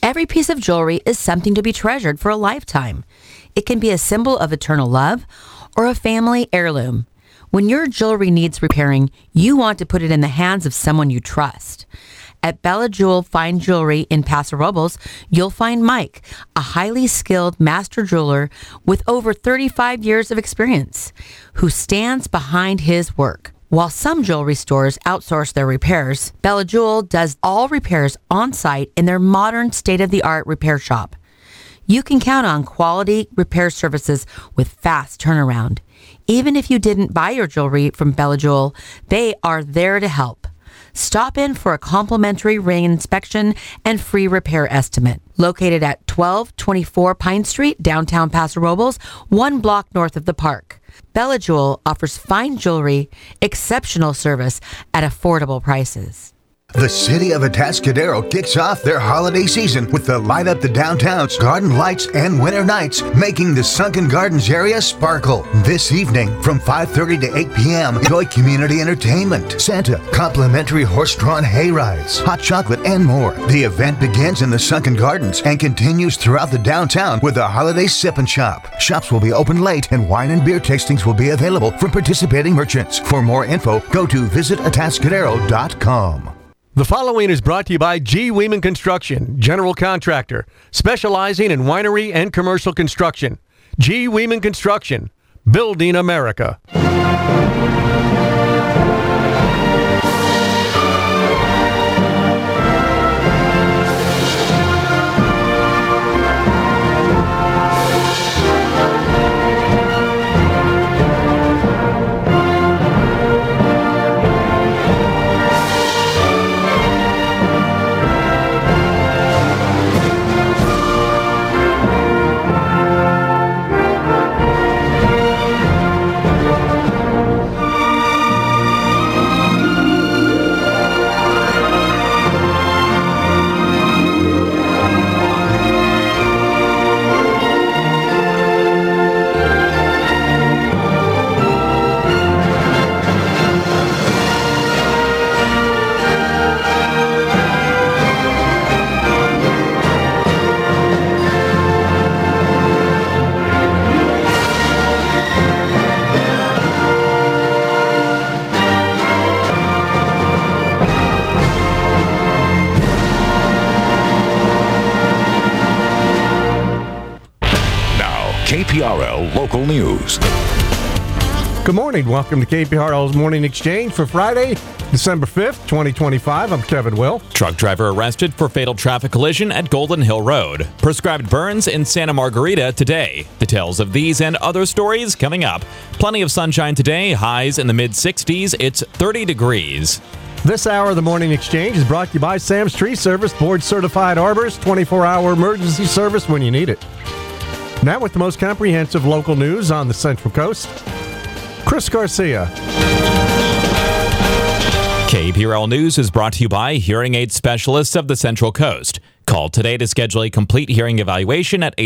Every piece of jewelry is something to be treasured for a lifetime. It can be a symbol of eternal love or a family heirloom. When your jewelry needs repairing, you want to put it in the hands of someone you trust. At Bella Jewel Fine Jewelry in Paso Robles, you'll find Mike, a highly skilled master jeweler with over 35 years of experience, who stands behind his work. While some jewelry stores outsource their repairs, Bella Jewel does all repairs on site in their modern state-of-the-art repair shop. You can count on quality repair services with fast turnaround. Even if you didn't buy your jewelry from Bella Jewel, they are there to help. Stop in for a complimentary ring inspection and free repair estimate. Located at 1224 Pine Street, downtown Paso Robles, 1 block north of the park. Bella Jewel offers fine jewelry, exceptional service at affordable prices. The city of Atascadero kicks off their holiday season with the Light Up the Downtown's garden lights and winter nights, making the Sunken Gardens area sparkle. This evening from 5:30 to 8 p.m., enjoy community entertainment, Santa, complimentary horse-drawn hay rides, hot chocolate, and more. The event begins in the Sunken Gardens and continues throughout the downtown with a holiday sip and shop. Shops will be open late and wine and beer tastings will be available from participating merchants. For more info, go to visitatascadero.com. The following is brought to you by G. Weeman Construction, general contractor, specializing in winery and commercial construction. G. Weeman Construction, building America. KPRL Local News. Good morning. Welcome to KPRL's Morning Exchange for Friday, December 5th, 2025. I'm Kevin Will. Truck driver arrested for fatal traffic collision at Golden Hill Road. Prescribed burns in Santa Margarita today. Details of these and other stories coming up. Plenty of sunshine today. Highs in the mid-60s. It's 30 degrees. This hour of the Morning Exchange is brought to you by Sam's Tree Service, board-certified arborists, 24-hour emergency service when you need it. Now with the most comprehensive local news on the Central Coast, Chris Garcia. KPRL News is brought to you by Hearing Aid Specialists of the Central Coast. Call today to schedule a complete hearing evaluation at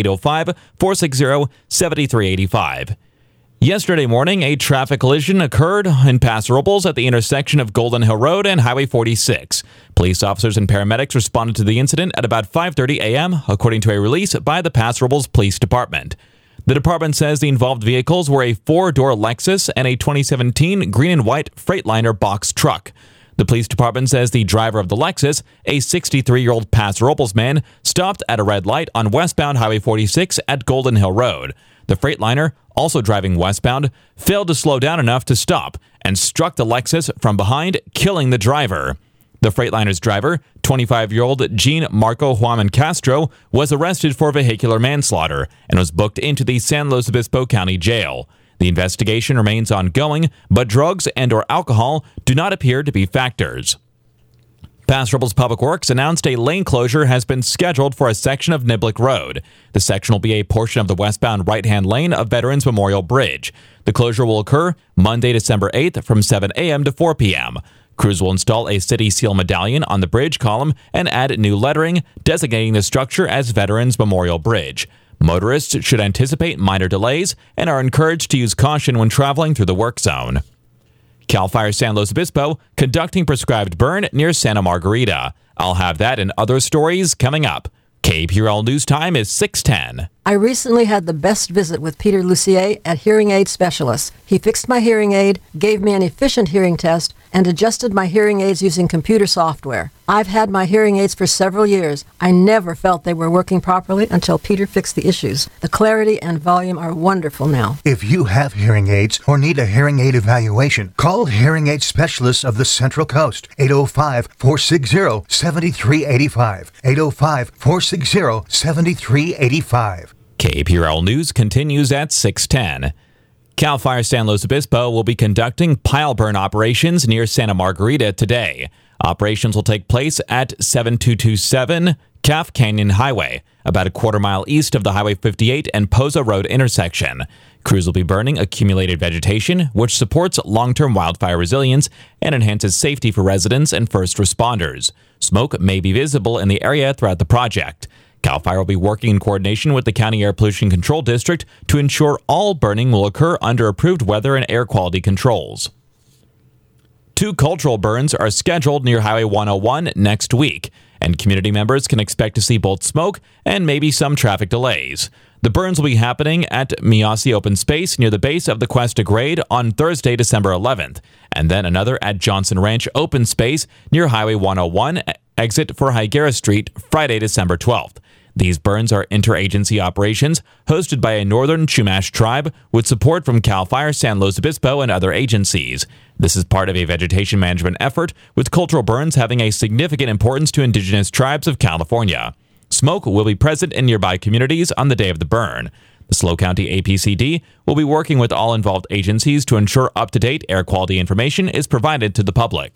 805-460-7385. Yesterday morning, a traffic collision occurred in Paso Robles at the intersection of Golden Hill Road and Highway 46. Police officers and paramedics responded to the incident at about 5:30 a.m., according to a release by the Paso Robles Police Department. The department says the involved vehicles were a 4-door Lexus and a 2017 green and white Freightliner box truck. The police department says the driver of the Lexus, a 63-year-old Paso Robles man, stopped at a red light on westbound Highway 46 at Golden Hill Road. The Freightliner, also driving westbound, failed to slow down enough to stop and struck the Lexus from behind, killing the driver. The Freightliner's driver, 25-year-old Jean Marco Juan Castro, was arrested for vehicular manslaughter and was booked into the San Luis Obispo County Jail. The investigation remains ongoing, but drugs and/or alcohol do not appear to be factors. Paso Robles Public Works announced a lane closure has been scheduled for a section of Niblick Road. The section will be a portion of the westbound right-hand lane of Veterans Memorial Bridge. The closure will occur Monday, December 8th from 7 a.m. to 4 p.m. Crews will install a City Seal medallion on the bridge column and add new lettering designating the structure as Veterans Memorial Bridge. Motorists should anticipate minor delays and are encouraged to use caution when traveling through the work zone. CAL FIRE San Luis Obispo conducting prescribed burn near Santa Margarita. I'll have that and other stories coming up. KPRL News Time is 6:10. I recently had the best visit with Peter Lucier at Hearing Aid Specialists. He fixed my hearing aid, gave me an efficient hearing test, and adjusted my hearing aids using computer software. I've had my hearing aids for several years. I never felt they were working properly until Peter fixed the issues. The clarity and volume are wonderful now. If you have hearing aids or need a hearing aid evaluation, call Hearing Aid Specialists of the Central Coast, 805-460-7385, 805-460-7385. KPRL News continues at 6:10. CAL FIRE San Luis Obispo will be conducting pile burn operations near Santa Margarita today. Operations will take place at 7227 Calf Canyon Highway, about a quarter-mile east of the Highway 58 and Poza Road intersection. Crews will be burning accumulated vegetation, which supports long-term wildfire resilience and enhances safety for residents and first responders. Smoke may be visible in the area throughout the project. CAL FIRE will be working in coordination with the County Air Pollution Control District to ensure all burning will occur under approved weather and air quality controls. 2 cultural burns are scheduled near Highway 101 next week, and community members can expect to see both smoke and maybe some traffic delays. The burns will be happening at Miyasi Open Space near the base of the Cuesta Grade on Thursday, December 11th, and then another at Johnson Ranch Open Space near Highway 101 exit for Higuera Street Friday, December 12th. These burns are interagency operations hosted by a northern Chumash tribe with support from CAL FIRE San Luis Obispo and other agencies. This is part of a vegetation management effort, with cultural burns having a significant importance to indigenous tribes of California. Smoke will be present in nearby communities on the day of the burn. The SLO County APCD will be working with all involved agencies to ensure up-to-date air quality information is provided to the public.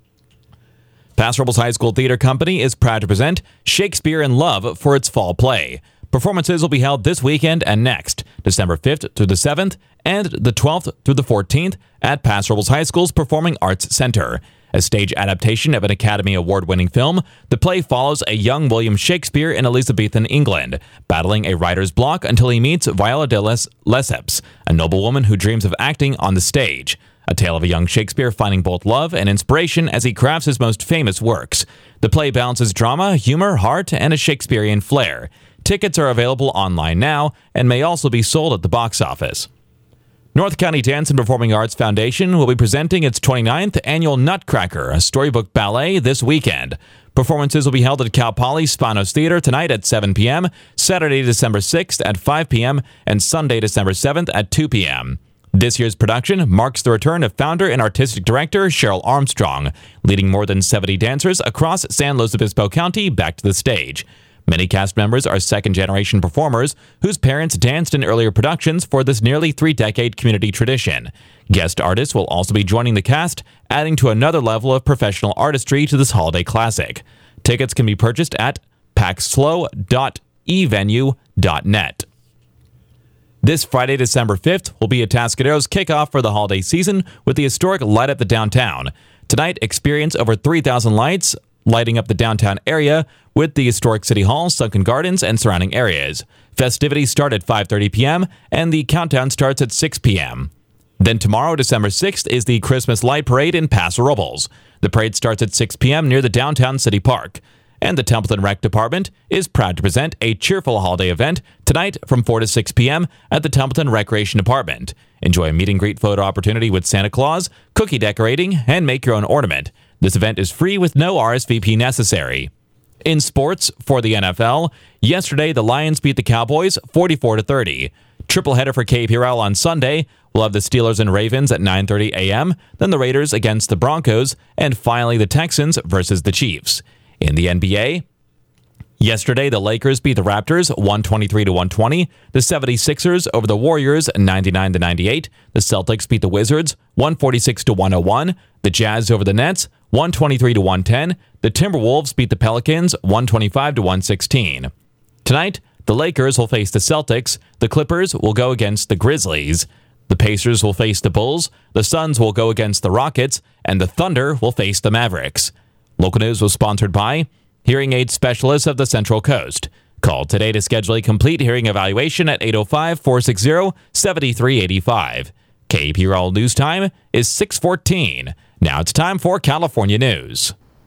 Paso Robles High School Theater Company is proud to present Shakespeare in Love for its fall play. Performances will be held this weekend and next, December 5th through the 7th and the 12th through the 14th at Paso Robles High School's Performing Arts Center. A stage adaptation of an Academy Award-winning film, the play follows a young William Shakespeare in Elizabethan England, battling a writer's block until he meets Viola de Lesseps, a noblewoman who dreams of acting on the stage. A tale of a young Shakespeare finding both love and inspiration as he crafts his most famous works. The play balances drama, humor, heart, and a Shakespearean flair. Tickets are available online now and may also be sold at the box office. North County Dance and Performing Arts Foundation will be presenting its 29th annual Nutcracker, a storybook ballet, this weekend. Performances will be held at Cal Poly Spanos Theater tonight at 7 p.m., Saturday, December 6th at 5 p.m., and Sunday, December 7th at 2 p.m. This year's production marks the return of founder and artistic director Cheryl Armstrong, leading more than 70 dancers across San Luis Obispo County back to the stage. Many cast members are second-generation performers whose parents danced in earlier productions for this nearly 3-decade community tradition. Guest artists will also be joining the cast, adding to another level of professional artistry to this holiday classic. Tickets can be purchased at paxslo.evenue.net. This Friday, December 5th, will be Atascadero's kickoff for the holiday season with the historic Light Up the Downtown. Tonight, experience over 3,000 lights lighting up the downtown area with the historic City Hall, Sunken Gardens, and surrounding areas. Festivities start at 5:30 p.m., and the countdown starts at 6 p.m. Then tomorrow, December 6th, is the Christmas Light Parade in Paso Robles. The parade starts at 6 p.m. near the downtown city park. And the Templeton Rec Department is proud to present a cheerful holiday event tonight from 4 to 6 p.m. at the Templeton Recreation Department. Enjoy a meet-and-greet photo opportunity with Santa Claus, cookie decorating, and make your own ornament. This event is free with no RSVP necessary. In sports, for the NFL, yesterday the Lions beat the Cowboys 44-30. Triple header for KPRL on Sunday. We'll have the Steelers and Ravens at 9:30 a.m., then the Raiders against the Broncos, and finally the Texans versus the Chiefs. In the NBA, yesterday the Lakers beat the Raptors 123-120, the 76ers over the Warriors 99-98, the Celtics beat the Wizards 146-101, the Jazz over the Nets 123-110, the Timberwolves beat the Pelicans 125-116. Tonight, the Lakers will face the Celtics, the Clippers will go against the Grizzlies, the Pacers will face the Bulls, the Suns will go against the Rockets, and the Thunder will face the Mavericks. Local news was sponsored by Hearing Aid Specialists of the Central Coast. Call today to schedule a complete hearing evaluation at 805-460-7385. KPRL News Time is 6:14. Now it's time for California News.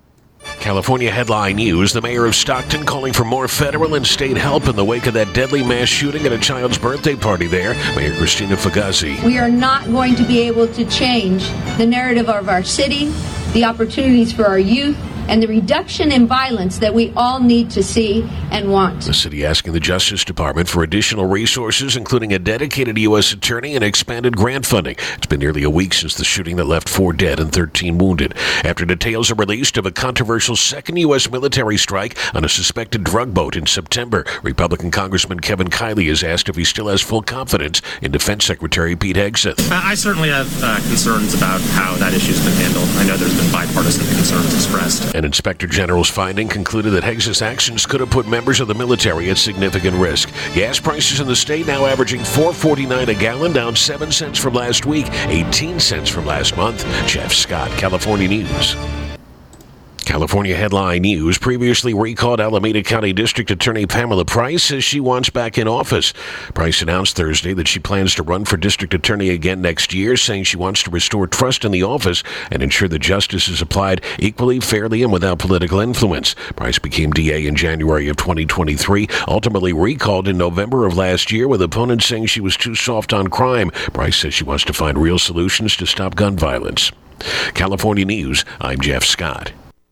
California headline news, the mayor of Stockton calling for more federal and state help in the wake of that deadly mass shooting at a child's birthday party there. Mayor Christina Fagazzi. We are not going to be able to change the narrative of our city, the opportunities for our youth, and the reduction in violence that we all need to see and want. The city asking the Justice Department for additional resources, including a dedicated U.S. attorney and expanded grant funding. It's been nearly a week since the shooting that left 4 dead and 13 wounded. After details are released of a controversial second U.S. military strike on a suspected drug boat in September, Republican Congressman Kevin Kiley is asked if he still has full confidence in Defense Secretary Pete Hegseth. I certainly have concerns about how that issue's been handled. I know there's been bipartisan concerns expressed. An Inspector General's finding concluded that Hegseth's actions could have put members of the military at significant risk. Gas prices in the state now averaging $4.49 a gallon, down 7 cents from last week, 18 cents from last month. Jeff Scott, California News. California headline news, previously recalled Alameda County District Attorney Pamela Price says she wants back in office. Price announced Thursday that she plans to run for district attorney again next year, saying she wants to restore trust in the office and ensure that justice is applied equally, fairly, and without political influence. Price became DA in January of 2023, ultimately recalled in November of last year, with opponents saying she was too soft on crime. Price says she wants to find real solutions to stop gun violence. California News, I'm Jeff Scott.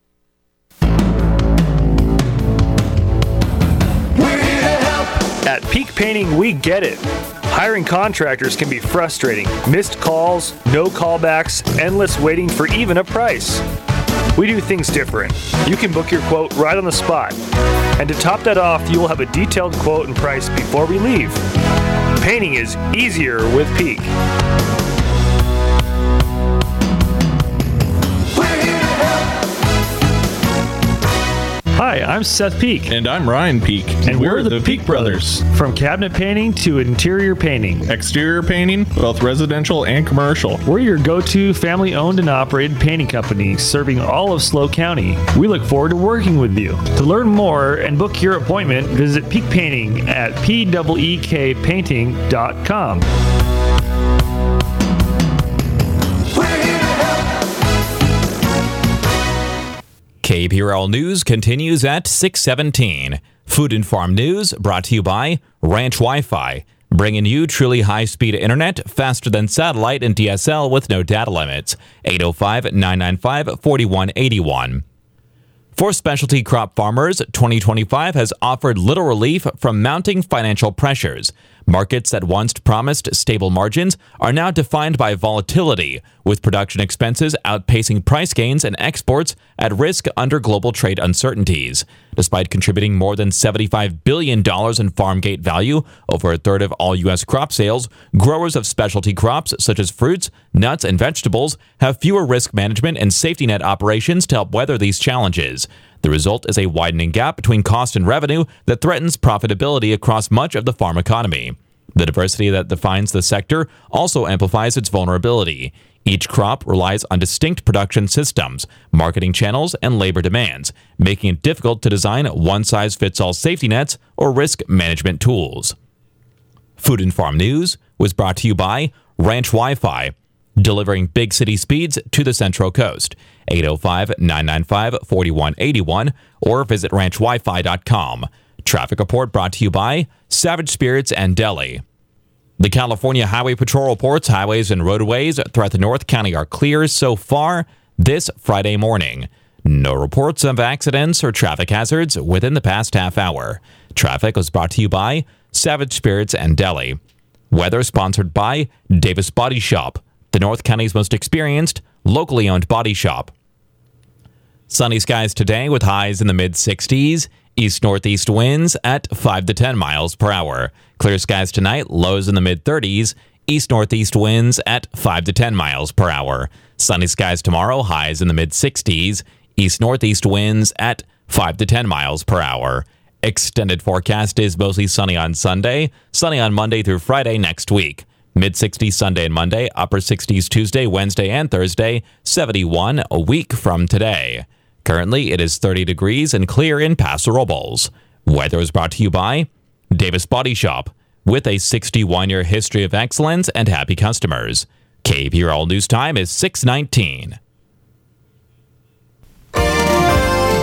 At Peak Painting, we get it. Hiring contractors can be frustrating. Missed calls, no callbacks, endless waiting for even a price. We do things different. You can book your quote right on the spot. And to top that off, you will have a detailed quote and price before we leave. Painting is easier with Peak. Hi, I'm Seth Peak. And I'm Ryan Peak. And we're the Peak Brothers. From cabinet painting to interior painting. Exterior painting, both residential and commercial. We're your go-to family-owned and operated painting company serving all of SLO County. We look forward to working with you. To learn more and book your appointment, visit Peak Painting at peekpainting.com. KPRL News continues at 6:17. Food and Farm News brought to you by Ranch Wi-Fi, bringing you truly high-speed internet faster than satellite and DSL with no data limits. 805-995-4181. For specialty crop farmers, 2025 has offered little relief from mounting financial pressures. Markets that once promised stable margins are now defined by volatility, with production expenses outpacing price gains and exports at risk under global trade uncertainties. Despite contributing more than $75 billion in farm gate value, over a third of all U.S. crop sales, growers of specialty crops such as fruits, nuts, and vegetables have fewer risk management and safety net operations to help weather these challenges. The result is a widening gap between cost and revenue that threatens profitability across much of the farm economy. The diversity that defines the sector also amplifies its vulnerability. Each crop relies on distinct production systems, marketing channels, and labor demands, making it difficult to design one-size-fits-all safety nets or risk management tools. Food and Farm News was brought to you by Ranch Wi-Fi, delivering big city speeds to the Central Coast. 805-995-4181 or visit ranchwifi.com. Traffic report brought to you by Savage Spirits and Deli. The California Highway Patrol reports highways and roadways throughout the North County are clear so far this Friday morning. No reports of accidents or traffic hazards within the past half hour. Traffic was brought to you by Savage Spirits and Deli. Weather sponsored by Davis Body Shop, the North County's most experienced, locally owned body shop. Sunny skies today with highs in the mid-60s. East-northeast winds at 5 to 10 miles per hour. Clear skies tonight, lows in the mid-30s. East-northeast winds at 5 to 10 miles per hour. Sunny skies tomorrow, highs in the mid-60s. East-northeast winds at 5 to 10 miles per hour. Extended forecast is mostly sunny on Sunday, sunny on Monday through Friday next week. Mid-60s Sunday and Monday, upper 60s Tuesday, Wednesday, and Thursday, 71 a week from today. Currently, it is 30 degrees and clear in Paso Robles. Weather is brought to you by Davis Body Shop, with a 61-year history of excellence and happy customers. KPRL News Time is 6:19.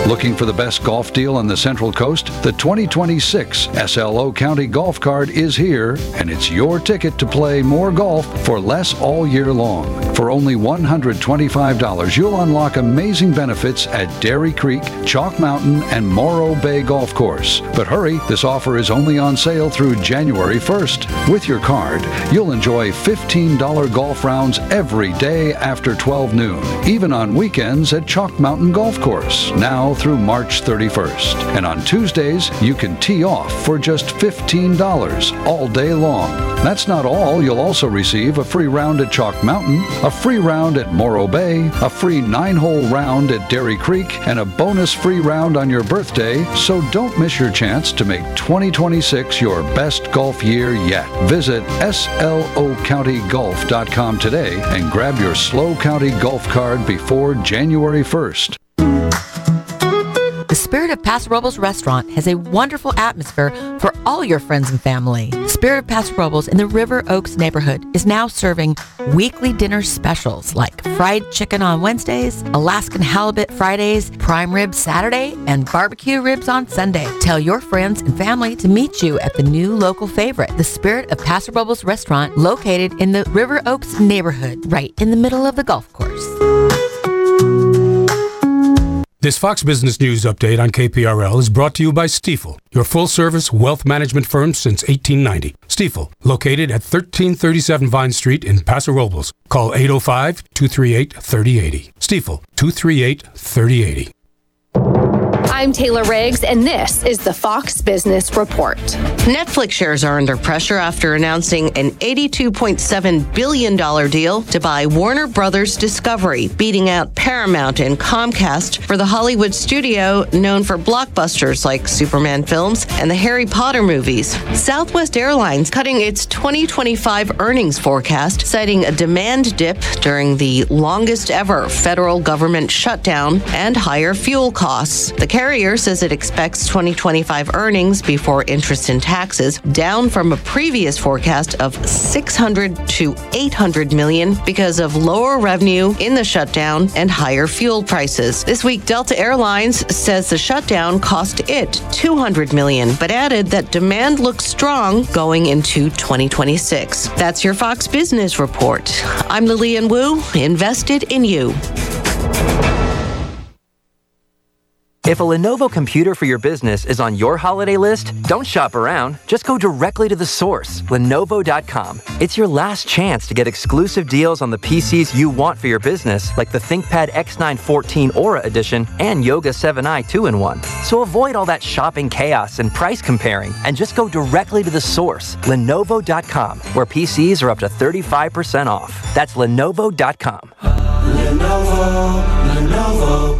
Looking for the best golf deal on the Central Coast? The 2026 SLO County Golf Card is here, and it's your ticket to play more golf for less all year long. For only $125, you'll unlock amazing benefits at Dairy Creek, Chalk Mountain, and Morro Bay Golf Course. But hurry, this offer is only on sale through January 1st. With your card, you'll enjoy $15 golf rounds every day after 12 noon, even on weekends at Chalk Mountain Golf Course, now through March 31st. And on Tuesdays, you can tee off for just $15 all day long. That's not all. You'll also receive a free round at Chalk Mountain, a free round at Morro Bay, a free 9-hole round at Dairy Creek, and a bonus free round on your birthday, so don't miss your chance to make 2026 your best golf year yet. Visit slocountygolf.com today and grab your SLO County Golf Card before January 1st. The Spirit of Paso Robles restaurant has a wonderful atmosphere for all your friends and family. Spirit of Paso Robles in the River Oaks neighborhood is now serving weekly dinner specials like fried chicken on Wednesdays, Alaskan halibut Fridays, prime rib Saturday, and barbecue ribs on Sunday. Tell your friends and family to meet you at the new local favorite, the Spirit of Paso Robles restaurant, located in the River Oaks neighborhood, right in the middle of the golf course. This Fox Business News update on KPRL is brought to you by Stifel, your full-service wealth management firm since 1890. Stifel, located at 1337 Vine Street in Paso Robles. Call 805-238-3080. Stifel, 238-3080. I'm Taylor Riggs, and this is the Fox Business Report. Netflix shares are under pressure after announcing an $82.7 billion deal to buy Warner Brothers Discovery, beating out Paramount and Comcast for the Hollywood studio known for blockbusters like Superman films and the Harry Potter movies. Southwest Airlines cutting its 2025 earnings forecast, citing a demand dip during the longest ever federal government shutdown and higher fuel costs. The carrier says it expects 2025 earnings before interest and taxes down from a previous forecast of $600 to $800 million because of lower revenue in the shutdown and higher fuel prices. This week, Delta Airlines says the shutdown cost it $200 million, but added that demand looks strong going into 2026. That's your Fox Business Report. I'm Lillian Wu, invested in you. If a Lenovo computer for your business is on your holiday list, don't shop around. Just go directly to the source, Lenovo.com. It's your last chance to get exclusive deals on the PCs you want for your business, like the ThinkPad X9 14 Aura Edition and Yoga 7i 2-in-1. So avoid all that shopping chaos and price comparing, and just go directly to the source, Lenovo.com, where PCs are up to 35% off. That's Lenovo.com. Lenovo.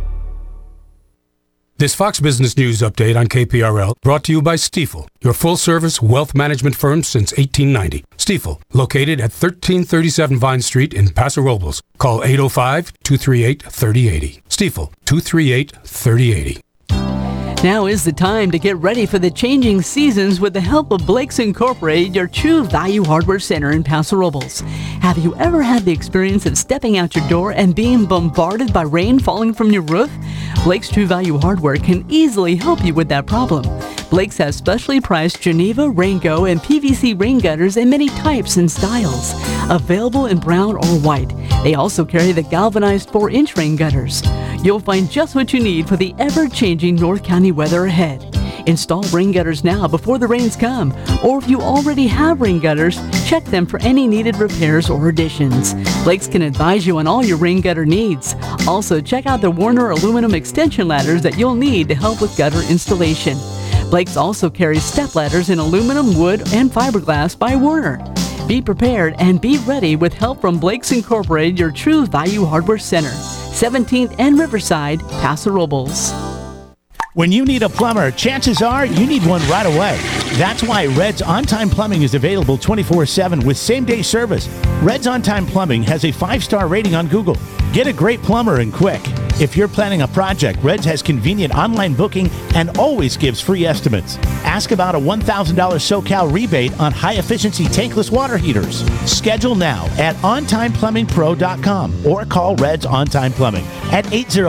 This Fox Business News update on KPRL brought to you by Stifel, your full-service wealth management firm since 1890. Stifel, located at 1337 Vine Street in Paso Robles. Call 805-238-3080. Stifel, 238-3080. Now is the time to get ready for the changing seasons with the help of Blake's Incorporated, your true value hardware center in Paso Robles. Have you ever had the experience of stepping out your door and being bombarded by rain falling from your roof? Blake's True Value Hardware can easily help you with that problem. Blake's has specially priced Geneva, Raingo, and PVC rain gutters in many types and styles, available in brown or white. They also carry the galvanized 4-inch rain gutters. You'll find just what you need for the ever-changing North County weather ahead. Install rain gutters now before the rains come, or if you already have rain gutters, check them for any needed repairs or additions. Blake's can advise you on all your rain gutter needs. Also, check out the Warner aluminum extension ladders that you'll need to help with gutter installation. Blake's also carries step ladders in aluminum, wood, and fiberglass by Warner. Be prepared and be ready with help from Blake's Incorporated, your true value hardware center. 17th and Riverside, Paso Robles. When you need a plumber, chances are you need one right away. That's why Red's On Time Plumbing is available 24/7 with same-day service. Red's On Time Plumbing has a 5-star rating on Google. Get a great plumber and quick. If you're planning a project, Reds has convenient online booking and always gives free estimates. Ask about a $1,000 SoCal rebate on high-efficiency tankless water heaters. Schedule now at ontimeplumbingpro.com or call Reds On Time Plumbing at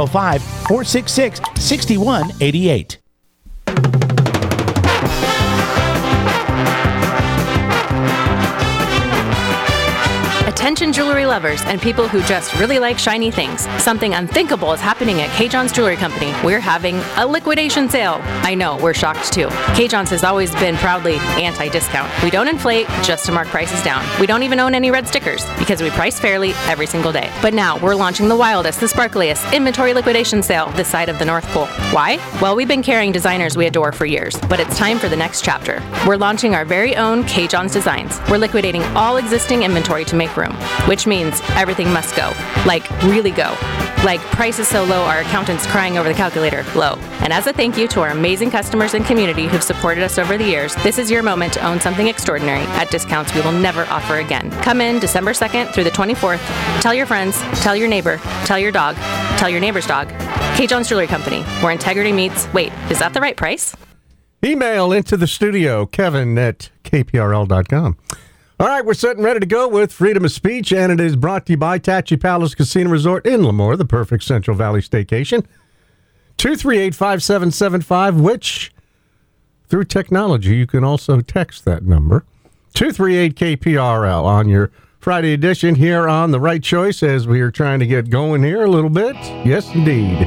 805-466-6188. Attention jewelry lovers and people who just really like shiny things. Something unthinkable is happening at Kay Johns Jewelry Company. We're having a liquidation sale. I know, we're shocked too. Kay Johns has always been proudly anti-discount. We don't inflate just to mark prices down. We don't even own any red stickers because we price fairly every single day. But now we're launching the wildest, the sparkliest inventory liquidation sale this side of the North Pole. Why? Well, we've been carrying designers we adore for years, but it's time for the next chapter. We're launching our very own Kay Johns designs. We're liquidating all existing inventory to make room, which means everything must go. Like, really go. Like, prices so low our accountant's crying over the calculator, low. And as a thank you to our amazing customers and community who've supported us over the years, this is your moment to own something extraordinary at discounts we will never offer again. Come in December 2nd through the 24th. Tell your friends, tell your neighbor, tell your dog, tell your neighbor's dog. Kay Johns Jewelry Company, where integrity meets, wait, is that the right price? Email into the studio, kevin@kprl.com. All right, we're set and ready to go with Freedom of Speech, and it is brought to you by Tachi Palace Casino Resort in Lemoore, the perfect Central Valley staycation. 238-5775, which, through technology, you can also text that number. 238-KPRL on your Friday edition here on The Right Choice as we are trying to get going here a little bit. Yes, indeed.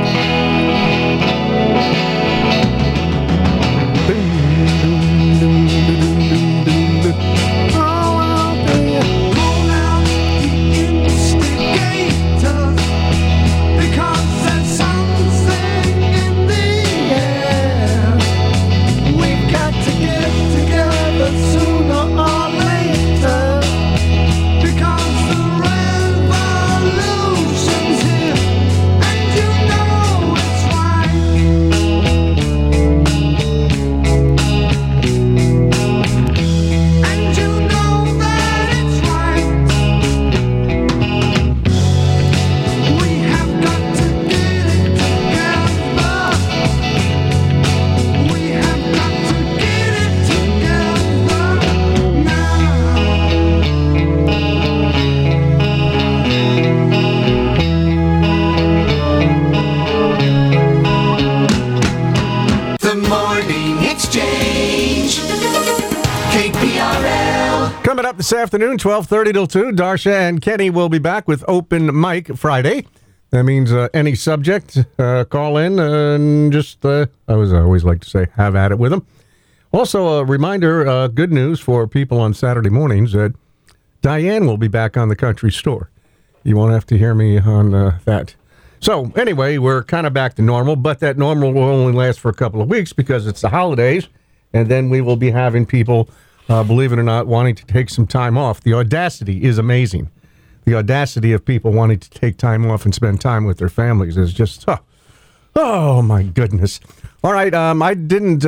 Coming up this afternoon, 12:30 till 2, Darsha and Kenny will be back with Open Mic Friday. That means any subject, call in and just, I always like to say, have at it with them. Also, a reminder, good news for people on Saturday mornings that Diane will be back on the Country Store. You won't have to hear me on that. So, anyway, we're kind of back to normal, but that normal will only last for a couple of weeks because it's the holidays, and then we will be having people, believe it or not, wanting to take some time off. The audacity is amazing. The audacity of people wanting to take time off and spend time with their families is just, oh my goodness. All right, I didn't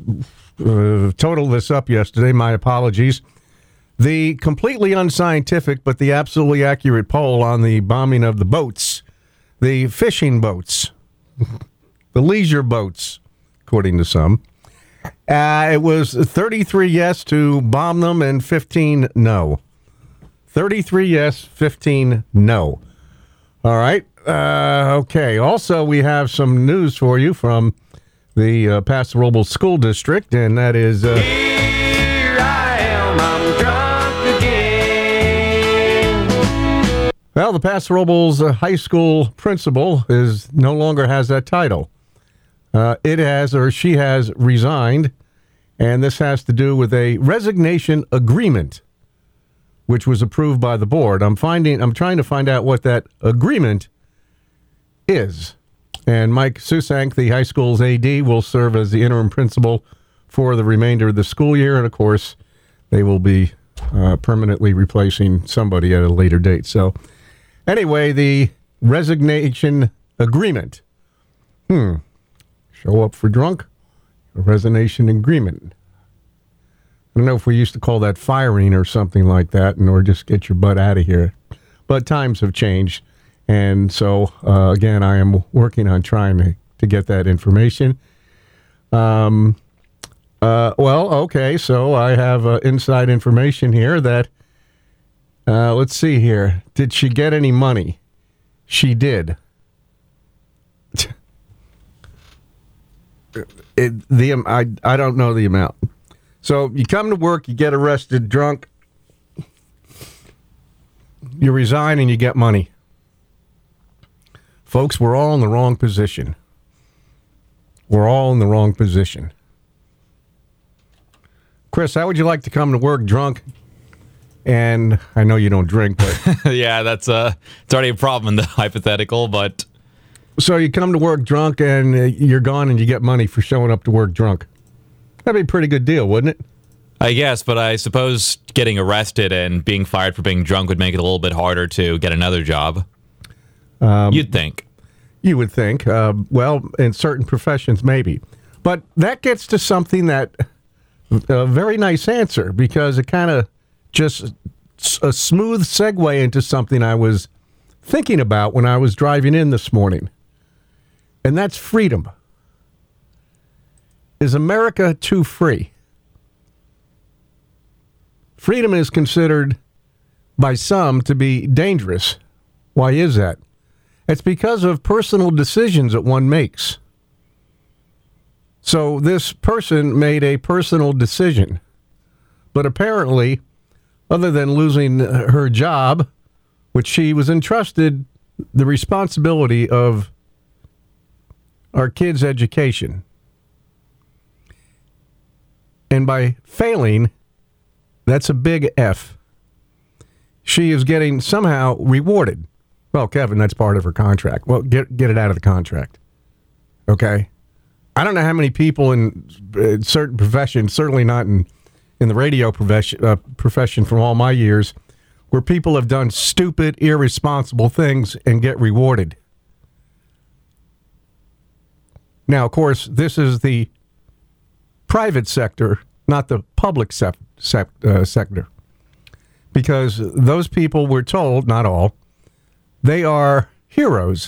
total this up yesterday. My apologies. The completely unscientific but the absolutely accurate poll on the bombing of the boats, the fishing boats, the leisure boats, according to some. It was 33 yes to bomb them and 15 no. 33 yes, 15 no. All right. Okay. Also, we have some news for you from the Paso Robles School District, and that is... Here I am, I'm drunk again. Well, the Paso Robles High School principal no longer has that title. She has resigned, and this has to do with a resignation agreement, which was approved by the board. I'm trying to find out what that agreement is. And Mike Susank, the high school's AD, will serve as the interim principal for the remainder of the school year. And, of course, they will be permanently replacing somebody at a later date. So, anyway, the resignation agreement. Show up for drunk? A resignation agreement. I don't know if we used to call that firing or something like that, or just get your butt out of here. But times have changed. And so, again, I am working on trying to get that information. Well, okay, so I have inside information here that, let's see here. Did she get any money? She did. I don't know the amount. So you come to work, you get arrested drunk, you resign, and you get money. Folks, we're all in the wrong position. We're all in the wrong position. Chris, how would you like to come to work drunk? And I know you don't drink, but yeah, it's already a problem in the hypothetical, but so you come to work drunk and you're gone and you get money for showing up to work drunk. That'd be a pretty good deal, wouldn't it? I guess, but I suppose getting arrested and being fired for being drunk would make it a little bit harder to get another job. You'd think. You would think. Well, in certain professions, maybe. But that gets to something that a very nice answer, because it kind of just a smooth segue into something I was thinking about when I was driving in this morning. And that's freedom. Is America too free? Freedom is considered by some to be dangerous. Why is that? It's because of personal decisions that one makes. So this person made a personal decision. But apparently, other than losing her job, which she was entrusted the responsibility of our kids' education. And by failing, that's a big F. She is getting somehow rewarded. Well, Kevin, that's part of her contract. Well, get it out of the contract. Okay? I don't know how many people in certain professions, certainly not in the radio profession from all my years, where people have done stupid, irresponsible things and get rewarded. Now, of course, this is the private sector, not the public sector. Because those people were told, not all, they are heroes.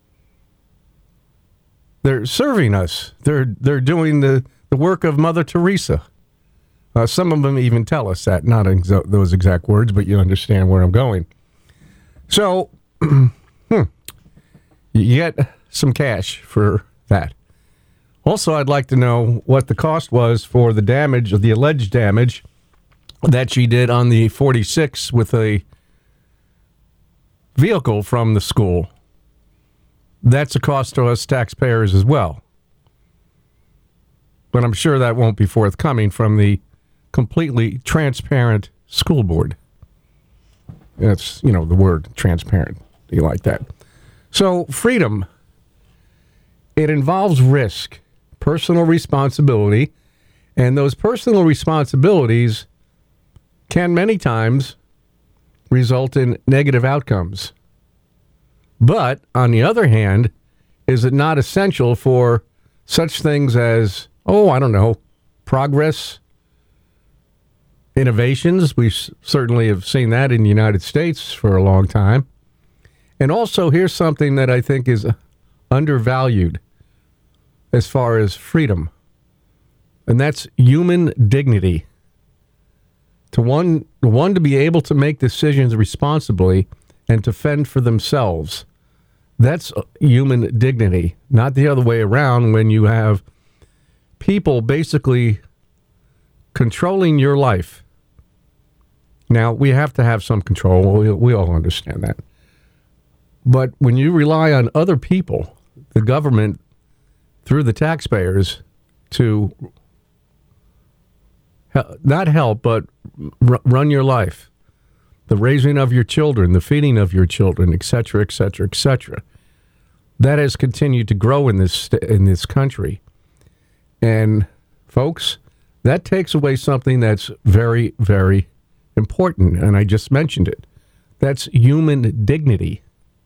They're serving us. They're doing the work of Mother Teresa. Some of them even tell us that, not those exact words, but you understand where I'm going. So, you get some cash for that. Also, I'd like to know what the cost was for the damage, or the alleged damage, that she did on the 46 with a vehicle from the school. That's a cost to us taxpayers as well. But I'm sure that won't be forthcoming from the completely transparent school board. That's, the word transparent. You like that. So freedom, it involves risk, personal responsibility, and those personal responsibilities can many times result in negative outcomes. But, on the other hand, is it not essential for such things as, progress, innovations? We certainly have seen that in the United States for a long time. And also, here's something that I think is undervalued as far as freedom, and that's human dignity. To one to be able to make decisions responsibly and to fend for themselves. That's human dignity, not the other way around, when you have people basically controlling your life. Now, we have to have some control. We all understand that. But when you rely on other people, the government, through the taxpayers, to not help, but run your life, the raising of your children, the feeding of your children, et cetera, et cetera, et cetera, that has continued to grow in this country. And, folks, that takes away something that's very, very important, and I just mentioned it. That's human dignity.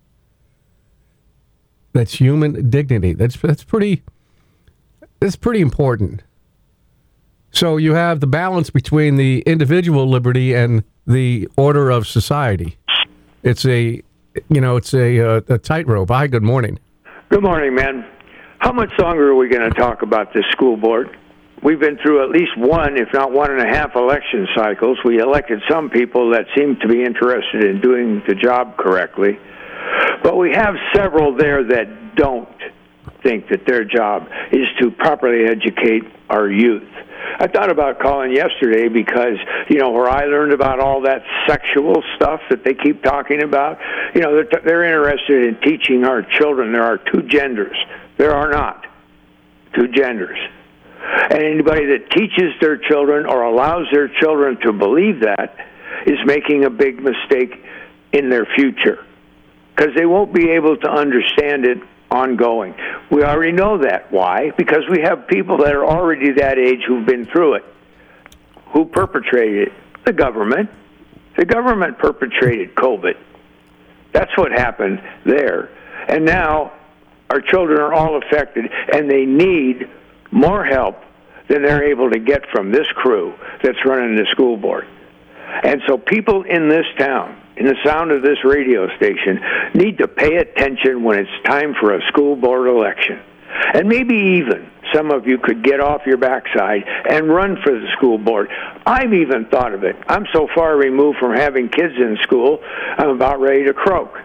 That's human dignity. That's pretty important. So you have the balance between the individual liberty and the order of society. It's a it's a tightrope. Hi, good morning. Good morning, man. How much longer are we going to talk about this school board? We've been through at least one, if not 1.5 election cycles. We elected some people that seem to be interested in doing the job correctly. But we have several there that don't think that their job is to properly educate our youth. I thought about calling yesterday because, where I learned about all that sexual stuff that they keep talking about, they're interested in teaching our children there are two genders. There are not two genders. And anybody that teaches their children or allows their children to believe that is making a big mistake in their future, because they won't be able to understand it ongoing. We already know that. Why? Because we have people that are already that age who've been through it. Who perpetrated it? The government. The government perpetrated COVID. That's what happened there. And now our children are all affected, and they need more help than they're able to get from this crew that's running the school board. And so people in this town, in the sound of this radio station, need to pay attention when it's time for a school board election. And maybe even some of you could get off your backside and run for the school board. I've even thought of it. I'm so far removed from having kids in school, I'm about ready to croak.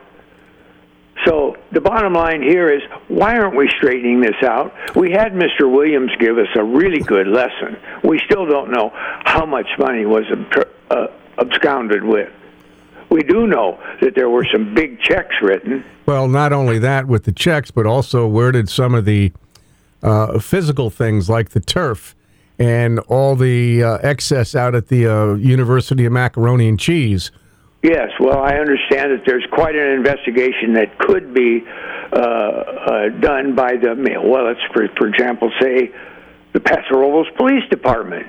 So the bottom line here is, why aren't we straightening this out? We had Mr. Williams give us a really good lesson. We still don't know how much money was absconded with. We do know that there were some big checks written. Well, not only that with the checks, but also where did some of the physical things like the turf and all the excess out at the University of Macaroni and Cheese? Yes, well, I understand that there's quite an investigation that could be done by let's, for example, say the Paso Robles Police Department.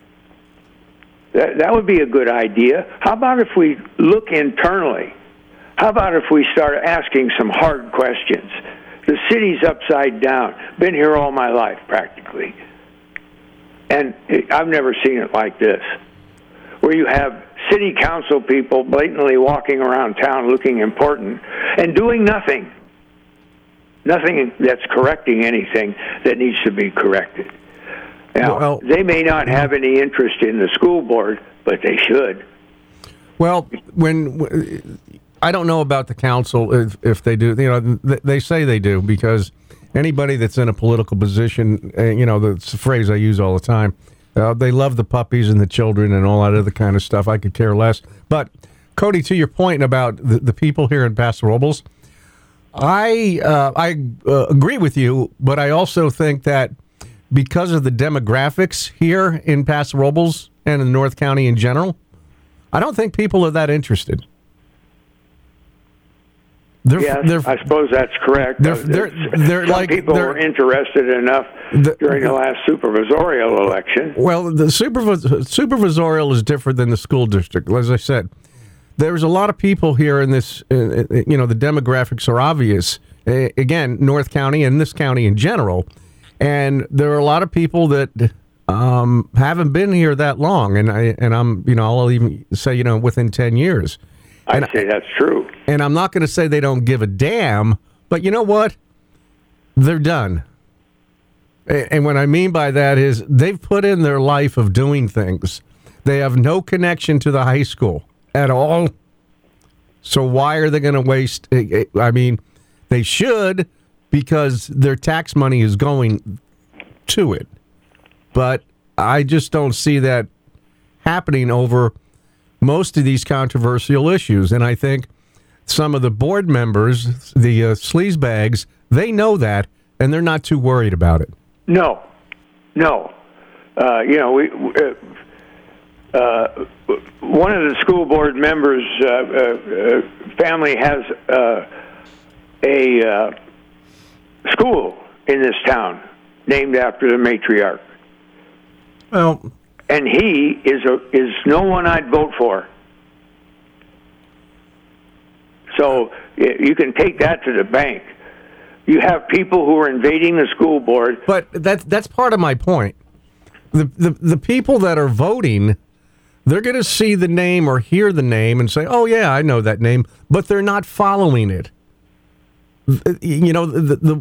That would be a good idea. How about if we look internally? How about if we start asking some hard questions? The city's upside down. Been here all my life, practically. And I've never seen it like this, where you have city council people blatantly walking around town looking important and doing nothing. Nothing that's correcting anything that needs to be corrected. Now, they may not have any interest in the school board, but they should. Well, when I don't know about the council if they do, they say they do, because anybody that's in a political position, that's a phrase I use all the time. They love the puppies and the children and all that other kind of stuff. I could care less. But, Cody, to your point about the people here in Paso Robles, I agree with you, but I also think that because of the demographics here in Paso Robles and in North County in general, I don't think people are that interested. I suppose that's correct. Some people were interested enough during the last supervisorial election. Well, the supervisorial is different than the school district. As I said, there's a lot of people here in this, the demographics are obvious. Again, North County and this county in general. And there are a lot of people that haven't been here that long. And I'll even say, within 10 years. I'd say that's true. And I'm not going to say they don't give a damn, but you know what? They're done. And what I mean by that is they've put in their life of doing things. They have no connection to the high school at all. So why are they going to waste? I mean, they should, because their tax money is going to it. But I just don't see that happening over most of these controversial issues. And I think some of the board members, the sleazebags, they know that, and they're not too worried about it. No. One of the school board members' family has a school in this town named after the matriarch. Well, and he is no one I'd vote for. So you can take that to the bank. You have people who are invading the school board. But that's part of my point. The people that are voting they're going to see the name or hear the name and say, "Oh yeah, I know that name," but they're not following it. You know,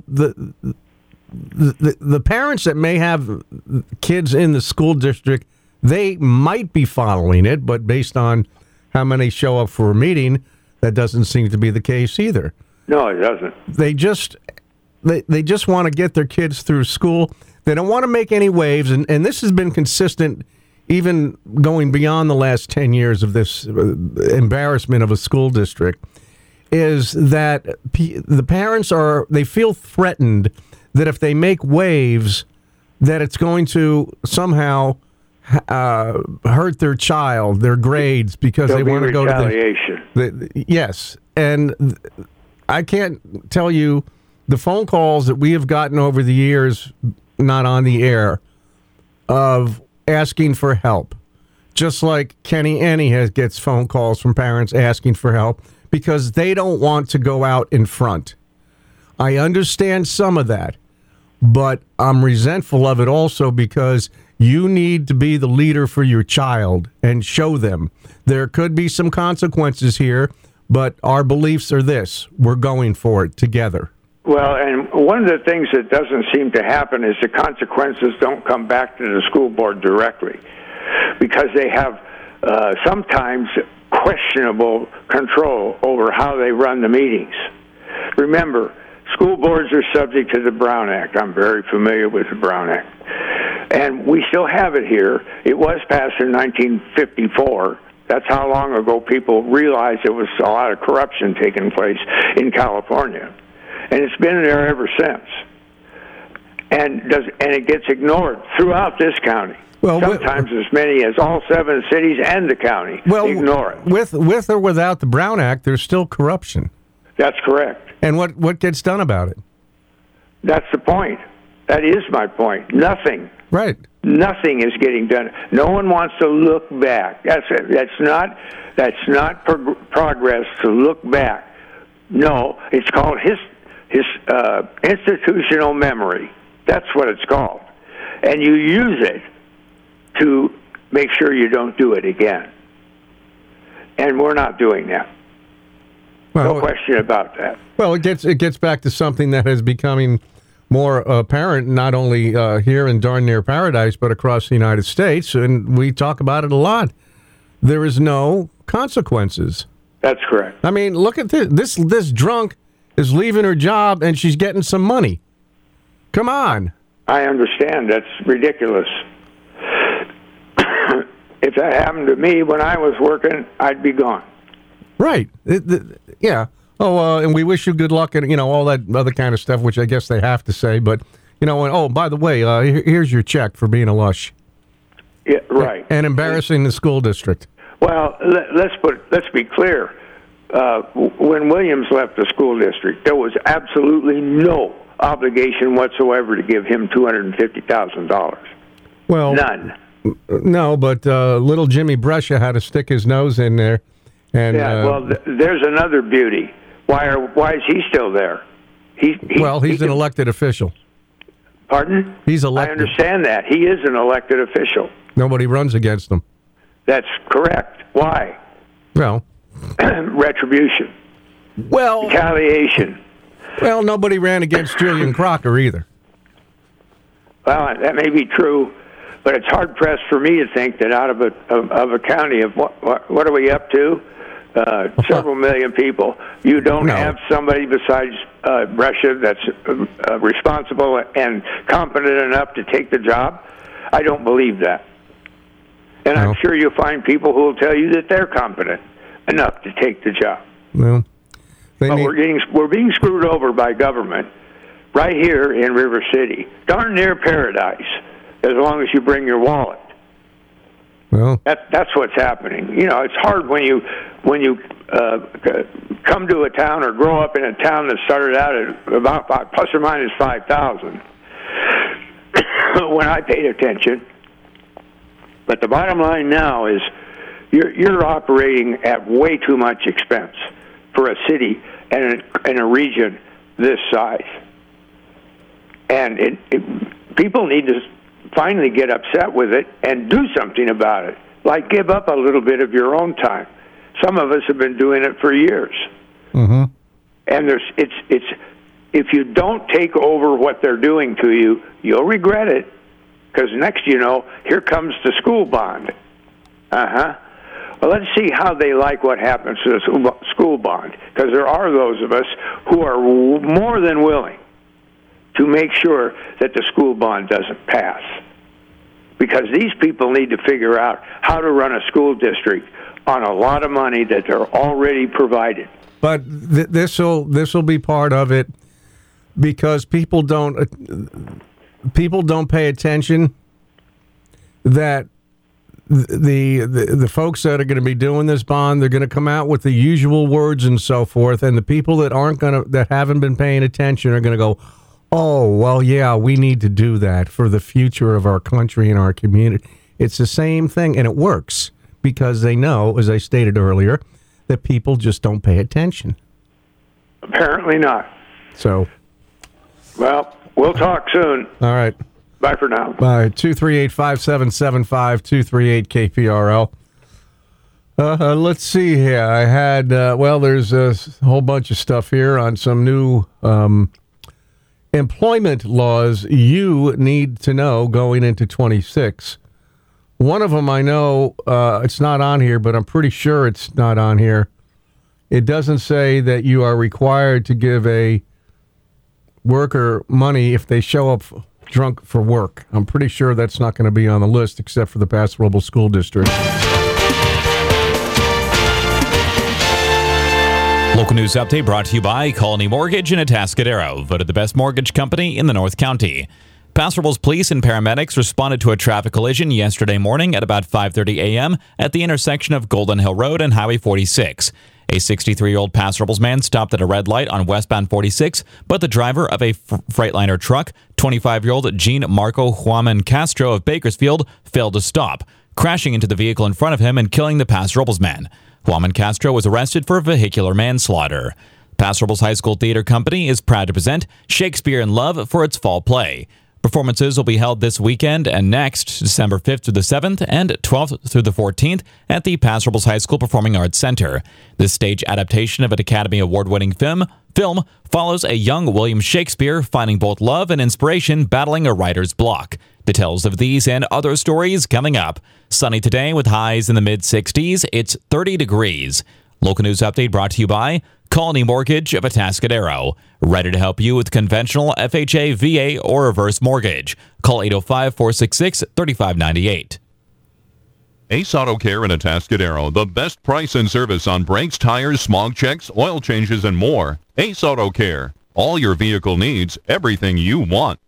the parents that may have kids in the school district, they might be following it, but based on how many show up for a meeting, that doesn't seem to be the case either. No, it doesn't. They just want to get their kids through school. They don't want to make any waves, and this has been consistent even going beyond the last 10 years of this embarrassment of a school district, is that the parents they feel threatened that if they make waves, that it's going to somehow hurt their child, their grades, because they want to go to the yes. And I can't tell you the phone calls that we have gotten over the years, not on the air, of asking for help. Just like Kenny Annie gets phone calls from parents asking for help because they don't want to go out in front. I understand some of that, but I'm resentful of it also because you need to be the leader for your child and show them. There could be some consequences here, but our beliefs are this: we're going for it together. Well, and one of the things that doesn't seem to happen is the consequences don't come back to the school board directly, because they have sometimes questionable control over how they run the meetings. Remember, school boards are subject to the Brown Act. I'm very familiar with the Brown Act. And we still have it here. It was passed in 1954. That's how long ago people realized there was a lot of corruption taking place in California. And it's been there ever since. And it gets ignored throughout this county. Well, sometimes as many as all 7 cities and the county ignore it. With or without the Brown Act, there's still corruption. That's correct. And what gets done about it? That's the point. That is my point. Nothing. Right. Nothing is getting done. No one wants to look back. That's not progress to look back. No, it's called institutional memory. That's what it's called. And you use it to make sure you don't do it again. And we're not doing that. Well, no question about that. Well, it gets back to something that is becoming more apparent, not only here in darn near paradise, but across the United States, and we talk about it a lot. There is no consequences. That's correct. I mean, look at this. This drunk is leaving her job, and she's getting some money. Come on. I understand. That's ridiculous. If that happened to me when I was working, I'd be gone. Right. Yeah. Oh, and we wish you good luck and, all that other kind of stuff, which I guess they have to say. But, and, by the way, here's your check for being a lush. Yeah, right. And embarrassing the school district. Well, let's be clear. When Williams left the school district, there was absolutely no obligation whatsoever to give him $250,000. Well, none. No, but little Jimmy Brescia had to stick his nose in there. And, there's another beauty. Why is he still there? He's an elected official. Pardon? He's elected. I understand that. He is an elected official. Nobody runs against him. That's correct. Why? Well, retribution. Well, retaliation. Well, nobody ran against Julian Crocker either. Well, that may be true, but it's hard pressed for me to think that out of a county of what are we up to? Several million people. You don't have somebody besides Brescia that's responsible and competent enough to take the job. I don't believe that. And I'm sure you'll find people who will tell you that they're competent enough to take the job. Well, we're being screwed over by government right here in River City, darn near paradise, as long as you bring your wallet. Well, that's what's happening. It's hard when you come to a town or grow up in a town that started out at about plus or minus 5,000. When I paid attention. But the bottom line now is you're operating at way too much expense for a city and a region this size. And people need to finally get upset with it and do something about it. Like, give up a little bit of your own time. Some of us have been doing it for years. Mm-hmm. And it's if you don't take over what they're doing to you, you'll regret it. Because next, here comes the school bond. Well, let's see how they like what happens to the school bond. Because there are those of us who are more than willing to make sure that the school bond doesn't pass. Because these people need to figure out how to run a school district on a lot of money that they're already provided. But this will be part of it, because people don't pay attention that the folks that are going to be doing this bond, they're going to come out with the usual words and so forth, and the people that haven't been paying attention are going to go, oh, well, yeah, we need to do that for the future of our country and our community. It's the same thing, and it works because they know, as I stated earlier, that people just don't pay attention. Apparently not. So, well, we'll talk soon. All right. Bye for now. Bye. 238-5775, 238-KPRL. Let's see here. I had, there's a whole bunch of stuff here on some new employment laws you need to know going into 26. One of them I know, it's not on here, but I'm pretty sure it's not on here. It doesn't say that you are required to give a worker money if they show up drunk for work. I'm pretty sure that's not going to be on the list except for the Paso Robles School District. Local news update brought to you by Colony Mortgage in Atascadero, voted the best mortgage company in the North County. Paso Robles police and paramedics responded to a traffic collision yesterday morning at about 5:30 a.m. at the intersection of Golden Hill Road and Highway 46. A 63-year-old Paso Robles man stopped at a red light on westbound 46, but the driver of a Freightliner truck, 25-year-old Jean Marco Juan Castro of Bakersfield, failed to stop, crashing into the vehicle in front of him and killing the Paso Robles man. Juan Castro was arrested for vehicular manslaughter. Paso Robles High School Theater Company is proud to present Shakespeare in Love for its fall play. Performances will be held this weekend and next, December 5th through the 7th and 12th through the 14th at the Paso Robles High School Performing Arts Center. This stage adaptation of an Academy Award-winning film follows a young William Shakespeare finding both love and inspiration battling a writer's block. Details of these and other stories coming up. Sunny today with highs in the mid-60s. It's 30 degrees. Local news update brought to you by Colony Mortgage of Atascadero. Ready to help you with conventional FHA, VA, or reverse mortgage. Call 805-466-3598. Ace Auto Care in Atascadero. The best price and service on brakes, tires, smog checks, oil changes, and more. Ace Auto Care. All your vehicle needs, everything you want.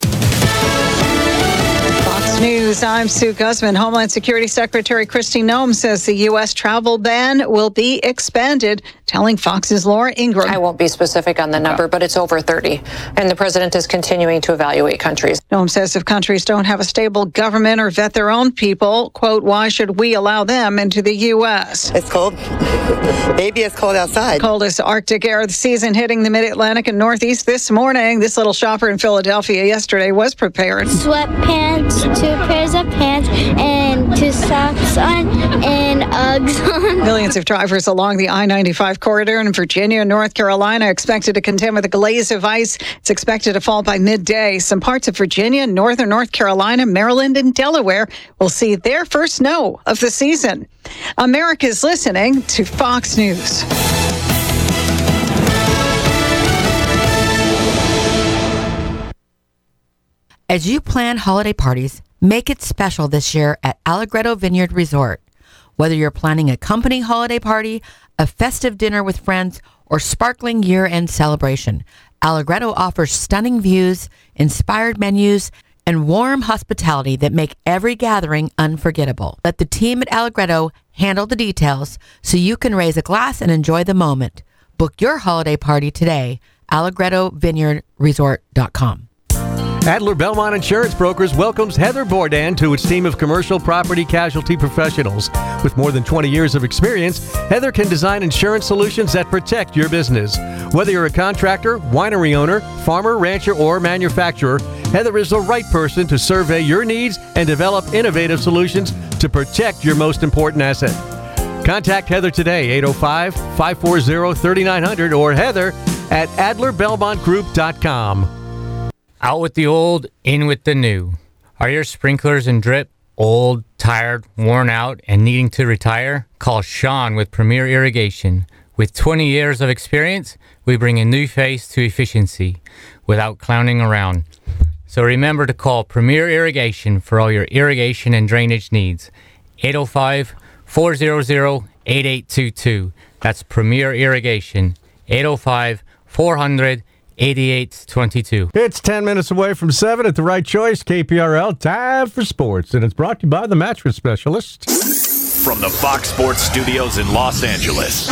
News. I'm Sue Guzman. Homeland Security Secretary Kristi Noem says the U.S. travel ban will be expanded, telling Fox's Laura Ingraham. I won't be specific on the number, but it's over 30. And the president is continuing to evaluate countries. Noem says if countries don't have a stable government or vet their own people, quote, why should we allow them into the U.S.? It's cold. Maybe it's cold outside. Coldest Arctic air of the season hitting the mid-Atlantic and Northeast this morning. This little shopper in Philadelphia yesterday was prepared. Sweatpants, 2 pairs of pants, and 2 socks on, and Uggs on. Millions of drivers along the I-95 corridor in Virginia and North Carolina are expected to contend with a glaze of ice. It's expected to fall by midday. Some parts of Virginia, northern North Carolina, Maryland, and Delaware will see their first snow of the season. America's listening to Fox News. As you plan holiday parties, make it special this year at Allegretto Vineyard Resort. Whether you're planning a company holiday party, a festive dinner with friends, or sparkling year-end celebration, Allegretto offers stunning views, inspired menus, and warm hospitality that make every gathering unforgettable. Let the team at Allegretto handle the details so you can raise a glass and enjoy the moment. Book your holiday party today, AllegrettoVineyardResort.com. Adler Belmont Insurance Brokers welcomes Heather Bourdain to its team of commercial property casualty professionals. With more than 20 years of experience, Heather can design insurance solutions that protect your business. Whether you're a contractor, winery owner, farmer, rancher, or manufacturer, Heather is the right person to survey your needs and develop innovative solutions to protect your most important asset. Contact Heather today, 805-540-3900 or Heather at AdlerBelmontGroup.com. Out with the old, in with the new. Are your sprinklers and drip old, tired, worn out, and needing to retire? Call Sean with Premier Irrigation. With 20 years of experience, we bring a new face to efficiency without clowning around. So remember to call Premier Irrigation for all your irrigation and drainage needs. 805-400-8822. That's Premier Irrigation. 805-400-8822. It's 10 minutes away from 7 at The Right Choice, KPRL. Time for sports, and it's brought to you by the Mattress Specialist. From the Fox Sports Studios in Los Angeles,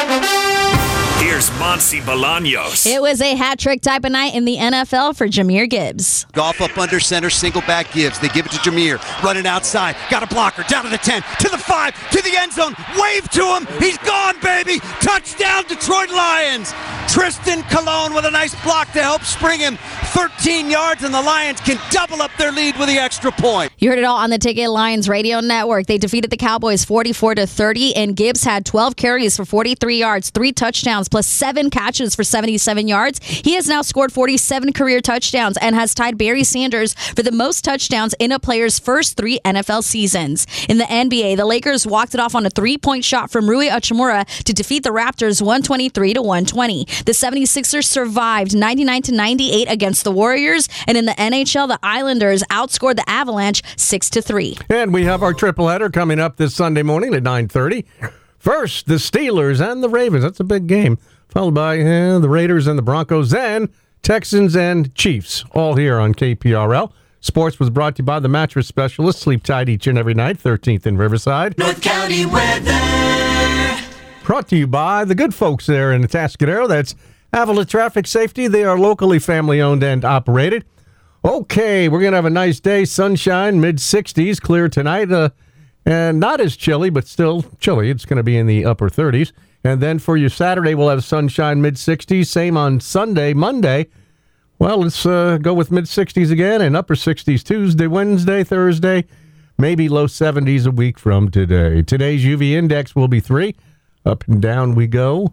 here's Monsi Bolaños. It was a hat-trick type of night in the NFL for Jahmyr Gibbs. Goff up under center, single back Gibbs. They give it to Jahmyr. Running outside. Got a blocker. Down to the 10. To the 5. To the end zone. Wave to him. He's gone, baby. Touchdown, Detroit Lions. Tristan Colon with a nice block to help spring him 13 yards, and the Lions can double up their lead with the extra point. You heard it all on the Ticket Lions radio network. They defeated the Cowboys 44-30, and Gibbs had 12 carries for 43 yards, 3 touchdowns, plus 7 catches for 77 yards. He has now scored 47 career touchdowns and has tied Barry Sanders for the most touchdowns in a player's first 3 NFL seasons. In the NBA, the Lakers walked it off on a 3-point shot from Rui Hachimura to defeat the Raptors 123-120. The 76ers survived 99-98 against the Warriors, and in the NHL, the Islanders outscored the Avalanche 6-3. And we have our triple header coming up this Sunday morning at 9:30. First, the Steelers and the Ravens. That's a big game. Followed by the Raiders and the Broncos, then Texans and Chiefs, all here on KPRL. Sports was brought to you by the Mattress Specialist. Sleep tight each and every night, 13th in Riverside. North County weather. Brought to you by the good folks there in the Atascadero. That's Avila Traffic Safety. They are locally family-owned and operated. Okay, we're going to have a nice day. Sunshine, mid-60s, clear tonight. And not as chilly, but still chilly. It's going to be in the upper 30s. And then for your Saturday, we'll have sunshine, mid-60s. Same on Sunday, Monday. Well, let's go with mid-60s again and upper 60s Tuesday, Wednesday, Thursday. Maybe low 70s a week from today. Today's UV index will be 3. Up and down we go.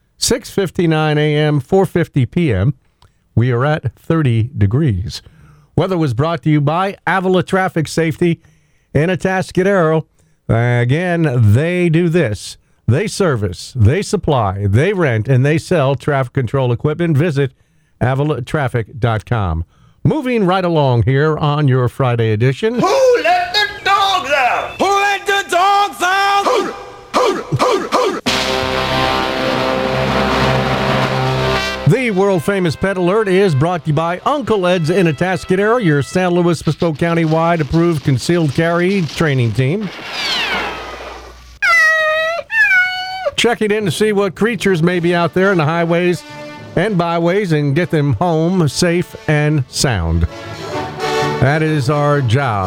6:59 a.m., 4:50 p.m. We are at 30 degrees. Weather was brought to you by Avila Traffic Safety in Atascadero. Again, they do this. They service, they supply, they rent, and they sell traffic control equipment. Visit avilatraffic.com. Moving right along here on your Friday edition. Who let the dogs out? Who let the dogs out? The world-famous Pet Alert is brought to you by Uncle Ed's in Atascadero, your San Luis Obispo County-wide approved concealed carry training team. Checking in to see what creatures may be out there in the highways and byways and get them home safe and sound. That is our job.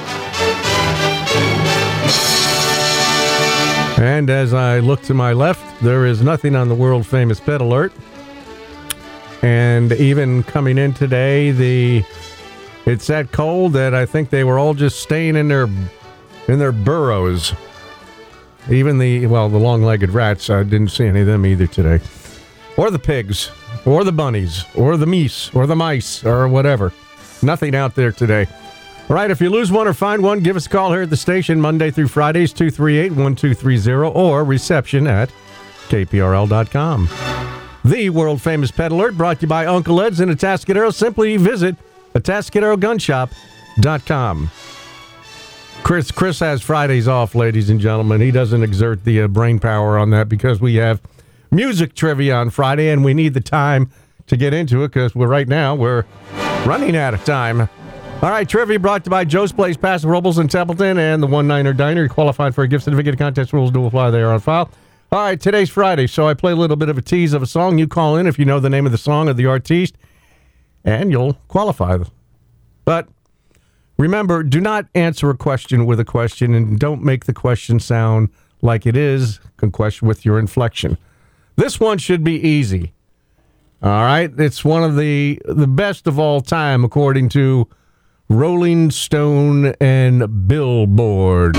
And as I look to my left, there is nothing on the world-famous Pet Alert. And even coming in today, it's that cold that I think they were all just staying in their burrows. Even the long-legged rats, I didn't see any of them either today. Or the pigs, or the bunnies, or the meese, or the mice, or whatever. Nothing out there today. All right, if you lose one or find one, give us a call here at the station Monday through Fridays, 238-1230, or reception at kprl.com. The world-famous Pet Alert brought to you by Uncle Ed's in Atascadero. Simply visit atascaderogunshop.com. Chris has Fridays off, ladies and gentlemen. He doesn't exert the brain power on that because we have music trivia on Friday, and we need the time to get into it because we're running out of time. All right, trivia brought to you by Joe's Place, Paso Robles and Templeton, and the One Niner Diner. You're qualified for a gift certificate. Contest rules do apply. They are on file. All right, today's Friday, so I play a little bit of a tease of a song. You call in if you know the name of the song or the artiste, and you'll qualify. But remember, do not answer a question with a question, and don't make the question sound like it is a question with your inflection. This one should be easy. All right, it's one of the best of all time, according to Rolling Stone, and Billboard.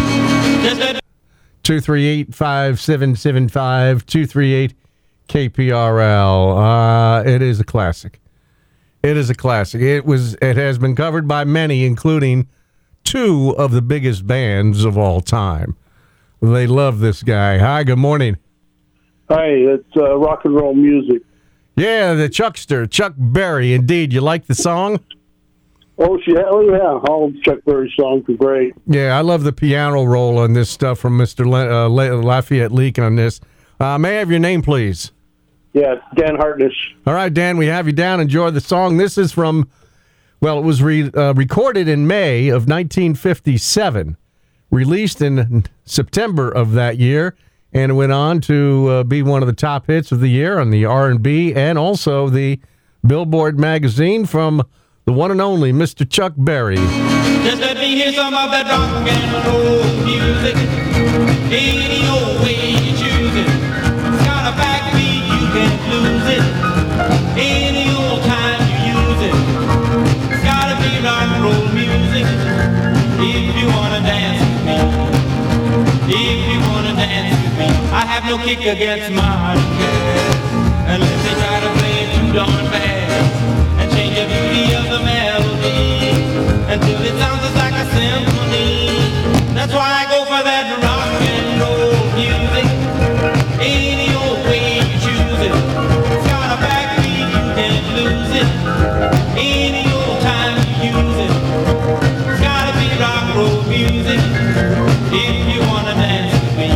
238-5775, 238-KPRL. It is a classic. It is a classic. It has been covered by many, including two of the biggest bands of all time. They love this guy. Hi, good morning. Hi, it's rock and roll music. Yeah, the Chuckster, Chuck Berry. Indeed, you like the song? Oh yeah. All of Chuck Berry's songs are great. Yeah, I love the piano roll on this stuff from Mr. Lafayette Leak on this. May I have your name, please? Yeah, Dan Hartness. All right, Dan, we have you down. Enjoy the song. This is from, well, it was recorded in May of 1957, released in September of that year, and it went on to be one of the top hits of the year on the R&B and also the Billboard magazine from the one and only Mr. Chuck Berry. Just let me hear some of that rock and roll music. Any old way you choose it. It's got a backbeat, you can't lose it. Any old time you use it. It's gotta be rock and roll music. If you wanna dance with me. If you wanna dance with me. I have no kick against modern jazz. Unless they try to play it too darn fast. Change the beauty of the melody until it sounds just like a symphony. That's why I go for that rock and roll music. Any old way you choose it. It's got a backbeat, you can't lose it. Any old time you use it. It's gotta be rock and roll music. If you wanna dance with me.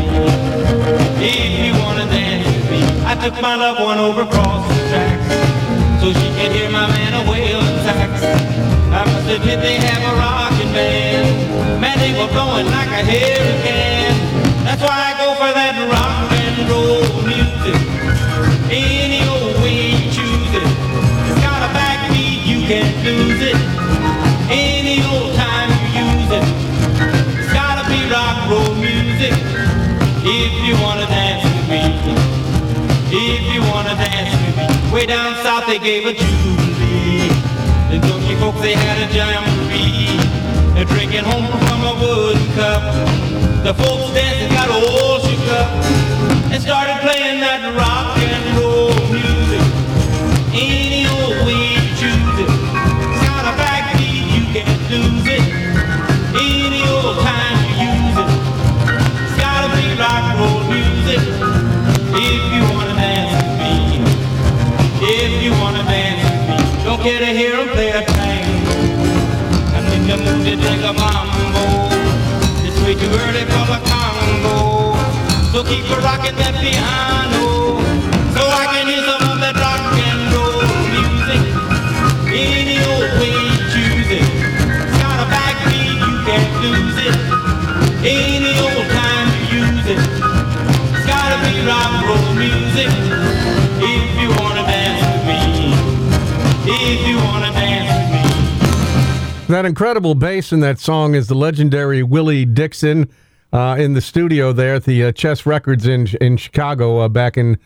If you wanna dance with me. I took my loved one over across the tracks so she could hear my man a wailing sax. I must admit they have a rockin' band. Man, they were blowing like a hurricane. That's why I go for that rock and roll music. Any old way you choose it. It's got a backbeat, you can't lose it. Any old time you use it. It's gotta be rock and roll music. If you wanna dance with me. If you wanna dance with me. Way down south they gave a jubilee. The junkie folks they had a jamboree. They're drinking home from a wooden cup. The folks dancing got all shook up and started playing that rock and roll music. Any old way you choose it. It's got a backbeat, you can't lose it. Any old time you use it. It's gotta be rock and roll music. If you wanna dance with me. If you wanna dance with me, don't care to hear them play a tango. I'm in the mood to take a mambo. It's way too early for the Congo. So keep rocking that piano, so I can hear some of that rock and roll music. Any old way you choose it. It's got a backbeat, you can't lose it. Any old time you use it. It's gotta be rock and roll music. If you wanna dance with me. If you wanna dance with me. That incredible bass in that song is the legendary Willie Dixon in the studio there at the Chess Records in Chicago back in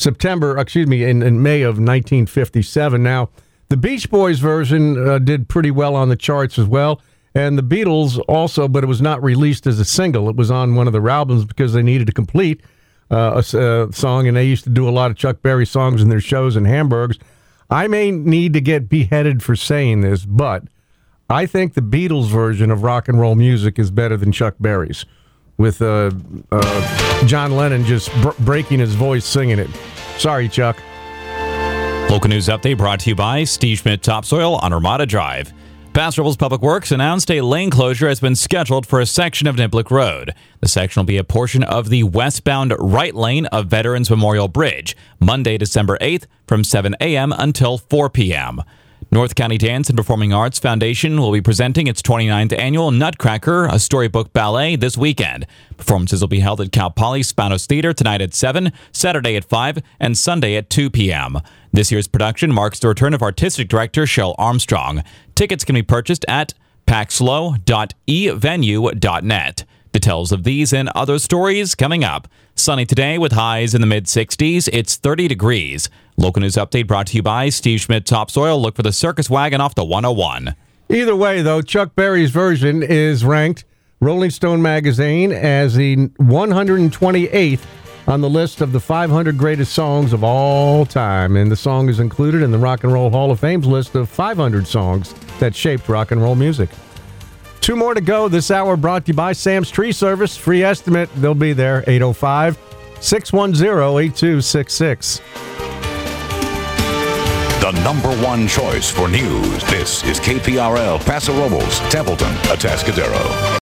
in May of 1957. Now, the Beach Boys version did pretty well on the charts as well, and the Beatles also, but it was not released as a single. It was on one of their albums because they needed to complete a song, and they used to do a lot of Chuck Berry songs in their shows in Hamburgs. I may need to get beheaded for saying this, but I think the Beatles version of rock and roll music is better than Chuck Berry's, with John Lennon just breaking his voice singing it. Sorry, Chuck. Local news update brought to you by Steve Schmidt Topsoil on Armada Drive. Paso Robles Public Works announced a lane closure has been scheduled for a section of Niblick Road. The section will be a portion of the westbound right lane of Veterans Memorial Bridge, Monday, December 8th from 7 a.m. until 4 p.m. North County Dance and Performing Arts Foundation will be presenting its 29th annual Nutcracker, a storybook ballet, this weekend. Performances will be held at Cal Poly Spanos Theater tonight at 7, Saturday at 5, and Sunday at 2 p.m. This year's production marks the return of artistic director Shell Armstrong. Tickets can be purchased at paxlow.evenue.net. Details of these and other stories coming up. Sunny today with highs in the mid-60s. It's 30 degrees. Local news update brought to you by Steve Schmidt Topsoil. Look for the circus wagon off the 101. Either way, though, Chuck Berry's version is ranked Rolling Stone magazine as the 128th on the list of the 500 greatest songs of all time. And the song is included in the Rock and Roll Hall of Fame's list of 500 songs that shaped rock and roll music. 2 more to go this hour, brought to you by Sam's Tree Service. Free estimate, they'll be there, 805-610-8266. The number one choice for news. This is KPRL Paso Robles, Templeton, Atascadero.